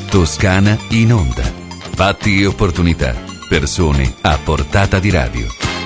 Toscana in onda. Fatti e opportunità. Persone a portata di radio.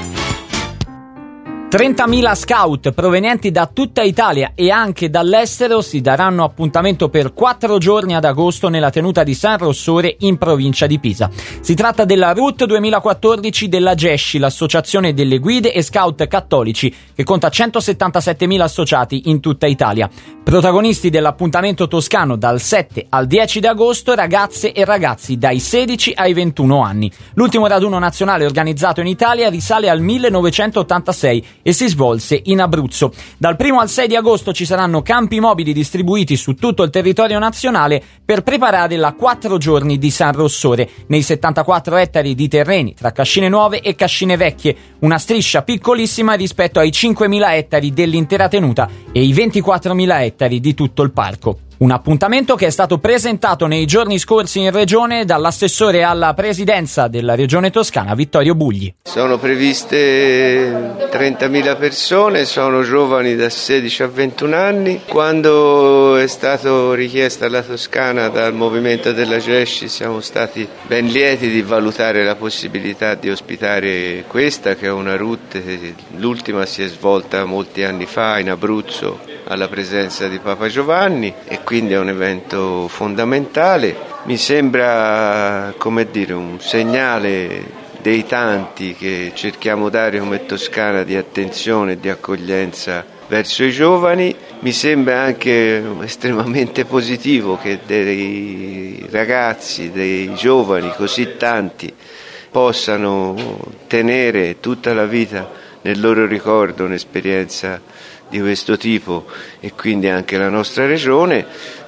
30.000 scout provenienti da tutta Italia e anche dall'estero si daranno appuntamento per 4 giorni ad agosto nella tenuta di San Rossore in provincia di Pisa. Si tratta della RUT 2014 della GESCI, l'associazione delle guide e scout cattolici, che conta 177.000 associati in tutta Italia. Protagonisti dell'appuntamento toscano dal 7 al 10 di agosto, ragazze e ragazzi dai 16 ai 21 anni. L'ultimo raduno nazionale organizzato in Italia risale al 1986 e si svolse in Abruzzo. Dal 1 al 6 di agosto ci saranno campi mobili distribuiti su tutto il territorio nazionale per preparare la 4 giorni di San Rossore, nei 74 ettari di terreni tra Cascine Nuove e Cascine Vecchie, una striscia piccolissima rispetto ai 5.000 ettari dell'intera tenuta e i 24.000 ettari di tutto il parco. Un appuntamento che è stato presentato nei giorni scorsi in regione dall'assessore alla presidenza della regione toscana Vittorio Bugli. Sono previste 30.000 persone, sono giovani da 16 a 21 anni. Quando è stato richiesto alla Toscana dal movimento della GESCI siamo stati ben lieti di valutare la possibilità di ospitare questa, che è una RUT, l'ultima si è svolta molti anni fa in Abruzzo alla presenza di Papa Giovanni e quindi è un evento fondamentale. Mi sembra, un segnale dei tanti che cerchiamo dare come Toscana di attenzione e di accoglienza verso i giovani. Mi sembra anche estremamente positivo che dei ragazzi, dei giovani così tanti possano tenere tutta la vita nel loro ricordo un'esperienza di questo tipo e quindi anche la nostra regione.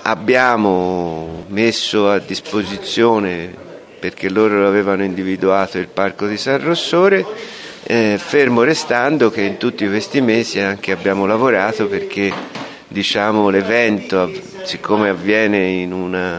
Abbiamo messo a disposizione, perché loro avevano individuato, il parco di San Rossore, fermo restando che in tutti questi mesi anche abbiamo lavorato perché l'evento, siccome avviene in una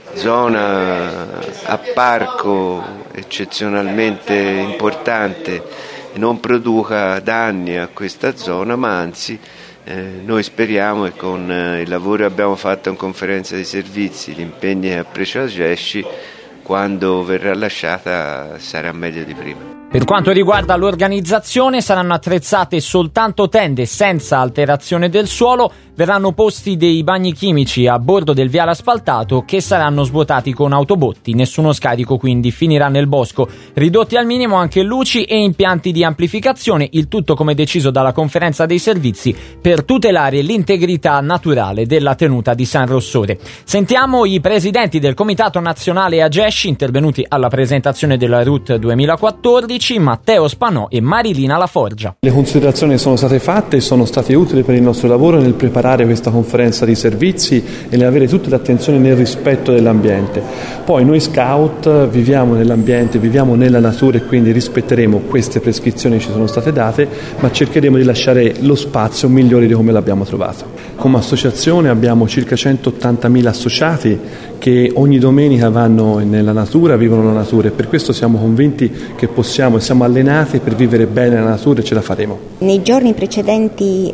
zona a parco eccezionalmente importante, non produca danni a questa zona, ma anzi noi speriamo che con il lavoro che abbiamo fatto in conferenza di servizi, gli impegni che ha preso la GESCI, quando verrà lasciata sarà meglio di prima. Per quanto riguarda l'organizzazione, saranno attrezzate soltanto tende senza alterazione del suolo, verranno posti dei bagni chimici a bordo del viale asfaltato che saranno svuotati con autobotti, nessuno scarico quindi finirà nel bosco, ridotti al minimo anche luci e impianti di amplificazione, il tutto come deciso dalla conferenza dei servizi per tutelare l'integrità naturale della tenuta di San Rossore. Sentiamo i presidenti del Comitato Nazionale AGESCI intervenuti alla presentazione della RUT 2014, Matteo Spanò e Marilina Laforgia. Le considerazioni sono state fatte e sono state utili per il nostro lavoro nel preparare questa conferenza di servizi e nell'avere tutte le attenzioni nel rispetto dell'ambiente. Poi noi scout viviamo nell'ambiente, viviamo nella natura e quindi rispetteremo queste prescrizioni che ci sono state date, ma cercheremo di lasciare lo spazio migliore di come l'abbiamo trovato. Come associazione abbiamo circa 180.000 associati che ogni domenica vanno nella natura, vivono la natura e per questo siamo convinti che siamo allenati per vivere bene la natura e ce la faremo. Nei giorni precedenti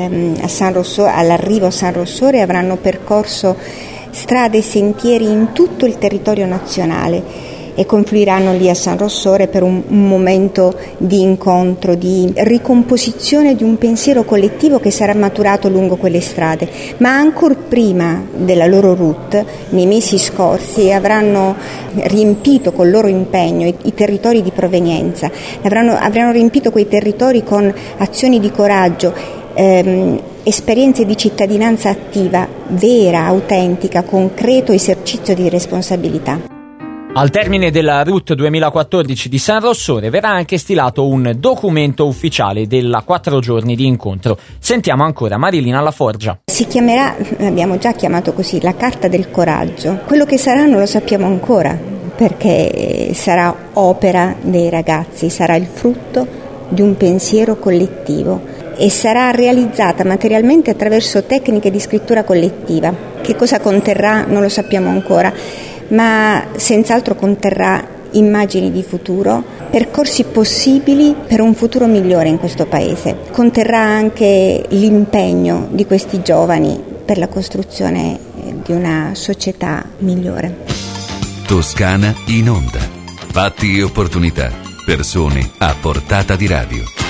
all'arrivo a San Rossore avranno percorso strade e sentieri in tutto il territorio nazionale e confluiranno lì a San Rossore per un momento di incontro, di ricomposizione di un pensiero collettivo che sarà maturato lungo quelle strade. Ma ancor prima della loro RUT, nei mesi scorsi, avranno riempito col loro impegno i territori di provenienza, avranno riempito quei territori con azioni di coraggio, esperienze di cittadinanza attiva, vera, autentica, concreto esercizio di responsabilità. Al termine della RUT 2014 di San Rossore verrà anche stilato un documento ufficiale della 4 giorni di incontro. Sentiamo ancora Marilina Laforgia. Si chiamerà, l'abbiamo già chiamato così, la Carta del Coraggio. Quello che sarà non lo sappiamo ancora, perché sarà opera dei ragazzi, sarà il frutto di un pensiero collettivo e sarà realizzata materialmente attraverso tecniche di scrittura collettiva. Che cosa conterrà non lo sappiamo ancora, ma senz'altro conterrà immagini di futuro, percorsi possibili per un futuro migliore in questo Paese. Conterrà anche l'impegno di questi giovani per la costruzione di una società migliore. Toscana in onda. Fatti e opportunità. Persone a portata di radio.